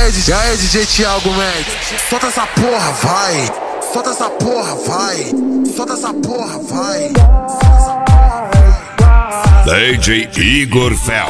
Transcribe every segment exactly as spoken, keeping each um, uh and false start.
aí, D J, e aí, D J Thiago Mendes, solta essa porra, vai. Solta essa porra, vai. Solta essa porra, vai. D J Igor Fel.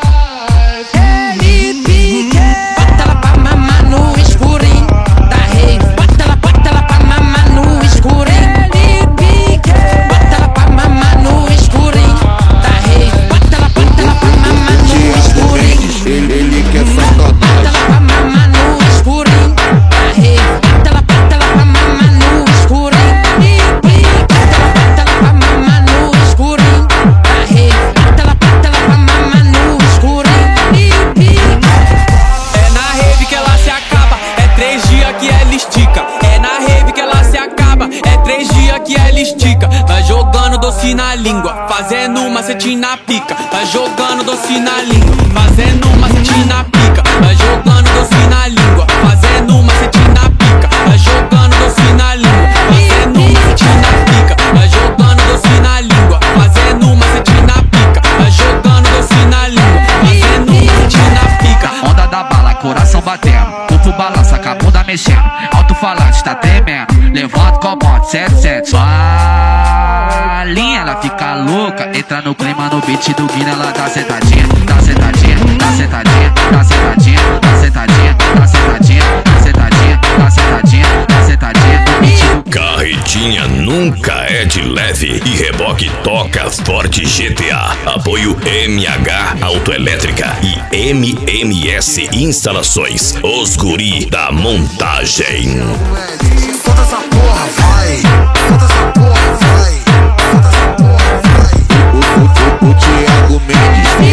Ele pique, bota ela pra mamar no escurinho da rave. Bota ela, bota ela pra mamar no escurinho. Ele pique, bota ela pra mamar no escurinho da rave. Bota ela, bota ela pra mamar no escurinho. Ele, ele quer sacanagem. Bota ela pra mamar no escurinho da rave. Bota ela, bota ela pra mamar no escurinho. Ele pique, bota ela pra mamar no escurinho da rave. Bota ela, bota ela pra mamar no escurinho. Ele pique. É na rave que ela se acaba, é três dias que ela estica. É na rave que ela se acaba, é três dias que ela estica. Vai jogando doce na língua, fazendo um macetinho na pica. Vai jogando doce na língua, fazendo um macetinho na pica. Vai jogando doce na língua, fazendo um macetinho na pica. Vai jogando doce na língua, fazendo um macetinho na pica. Vai jogando doce na língua, fazendo um macetinho na pica. Vai jogando doce na língua, fazendo um macetinho na pica. Onda da bala, coração batendo, corpo balança, com a bunda mexendo, alto-falante tá tremendo, levanta com a moto, sete sete. Linha, ela fica louca, entra no clima no beat do Guina, ela dá sentadinha, dá sentadinha, dá sentadinha, dá sentadinha, dá sentadinha, dá sentadinha, dá sentadinha, dá sentadinha, dá sentadinha no beat do Carretinha nunca é de leve e reboque toca forte G T A. Apoio M H Autoelétrica e M M S Instalações. Os guri da montagem. Solta essa porra, vai. Solta essa porra, vai. Solta essa porra, vai. O, o, o, o Thiago Mendes